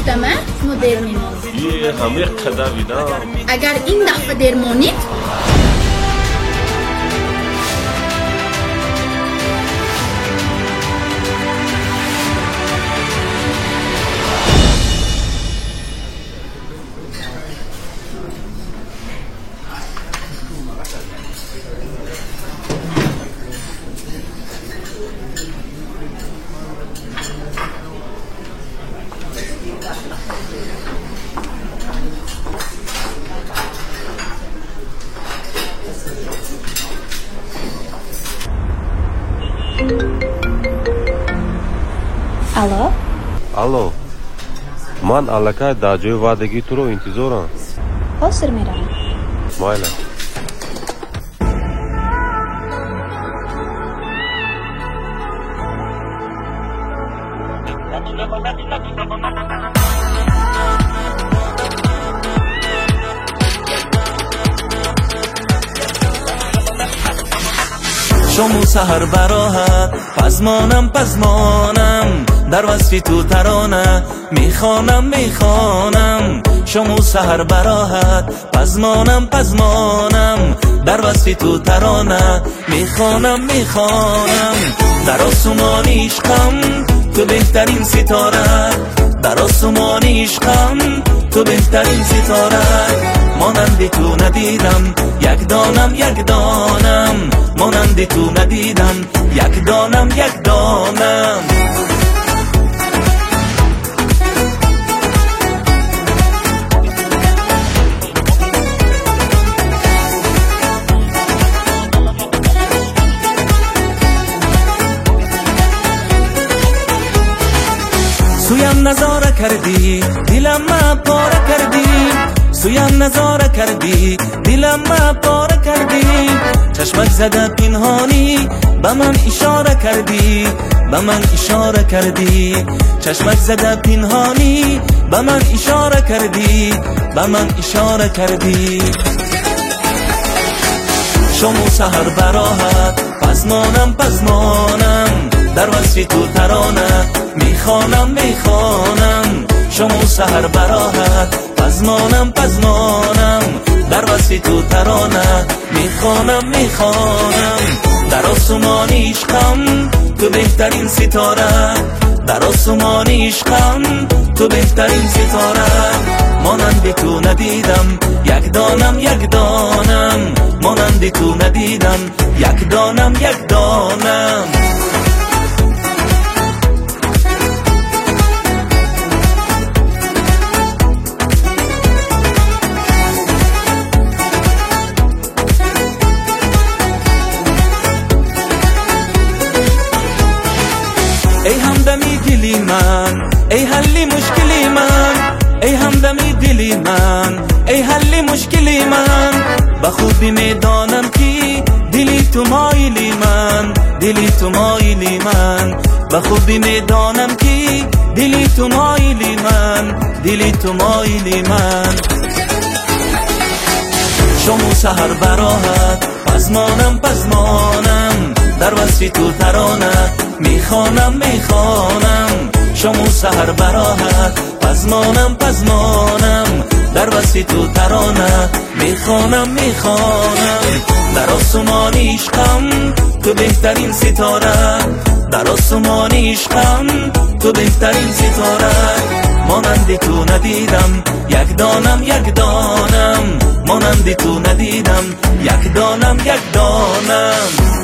گفتم شما دیر میمانید. یه همه قدر بیدم. اگر این دفعه دیر مانید алло алло ман аллакай дар ҷои ваъдагии туро интизорам. ҳозир меравам. майла. شمو سحر براحت پزمانم در وصفی تو ترانه میخوانم شمو سحر براحت پزمانم در وصفی تو ترانه میخوانم در آسمان عشقم تو بهترین ستاره در آسمان عشقم تو بهترین ستاره مانند تو ندیدم یک دانم مانند تو ندیدم یک دانم سویم نظاره کردی دلم ما پاره کردی سویم نظاره کردی دلم ما پاره کردی چشمک زده پنهانی به من اشاره کردی چشمک زده پنهانی به من اشاره کردی شمو سحر براحت پزمانم در وصف تو ترانه میخوانم شمو سحر براحت پزمانم در وصف تو ترانه میخوانم در آسمان عشقم تو بهترین ستاره در آسمان عشقم تو بهترین ستاره مانند تو ندیدم یک دانم مانند تو ندیدم یک دانم ای همدمی دلی من ای حل مشکلی من ای همدمی دلی من ای حل مشکلی من به خوبی میدانم که دلی تو مایلی من به خوبی میدانم که دلی تو مایلی من شمو سحر براحت پزمانم در وصف تو ترانه میخوانم شمو سحر براحت پزمانم در وصف تو ترانه میخوانم در آسمان عشقم تو بهترین ستاره در آسمان عشقم تو بهترین ستاره مانند تو ندیدم یک دانم مانند تو ندیدم یک دانم